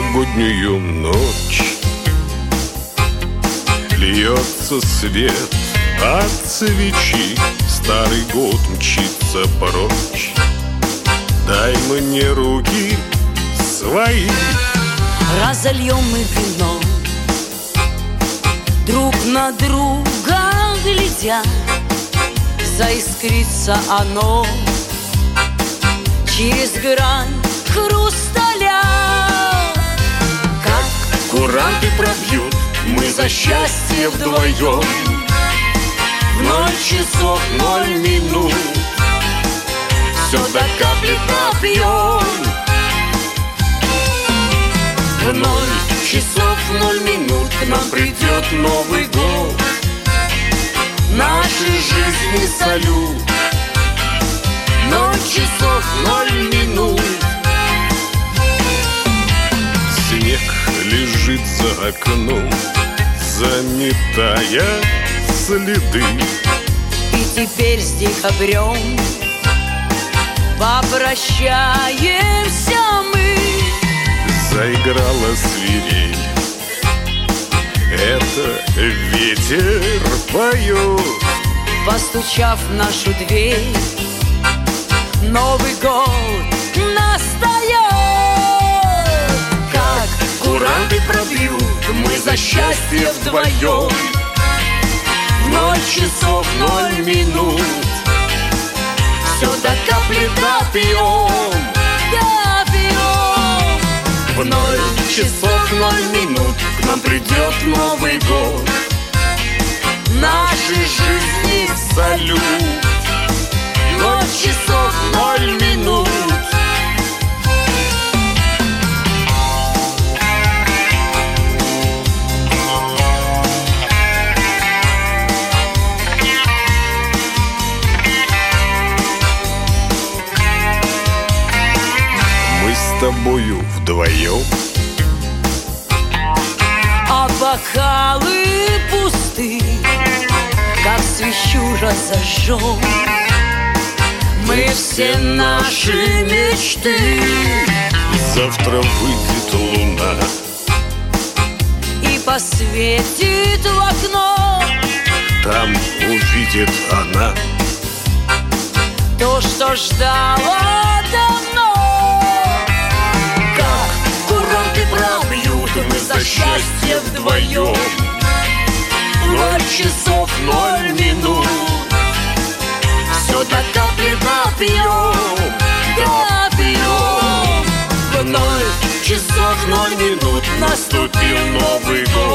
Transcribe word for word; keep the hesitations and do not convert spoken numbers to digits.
новогоднюю ночь. Льется свет от свечи, старый год мчится прочь. Дай мне руки свои. Разольем мы вино, друг на друга глядя, заискрится оно через грань хрусталя. Как куранты пробьют, мы за счастье вдвоем. В ноль часов ноль минут все до капли пропьем. В ноль часов ноль минут к нам придет Новый год. Нашей жизни салют. Ноль часов ноль минут. Снег лежит за окном, заметая следы. И теперь с декабрем попрощаемся мы. Заиграла свирель, это ветер поет. Постучав в нашу дверь, Новый год настает. Как куранты пробьют, мы за счастье вдвоем. В ноль часов ноль минут все до капли допьем. Допьем. В ноль часов ноль минут к нам придет Новый год. Нашей жизни салют. Ноль часов ноль минут. Мы с тобою вдвоем, а бокалы пусты, как свечу разожжем. Мы все наши мечты. Завтра выйдет луна и посветит в окно. Там увидит она то, что ждала давно. Как куранты пробьют, мы за счастье вдвоем. Ноль часов ноль минут все до капли допьем. Допьем. В ноль часов ноль минут наступил Новый год.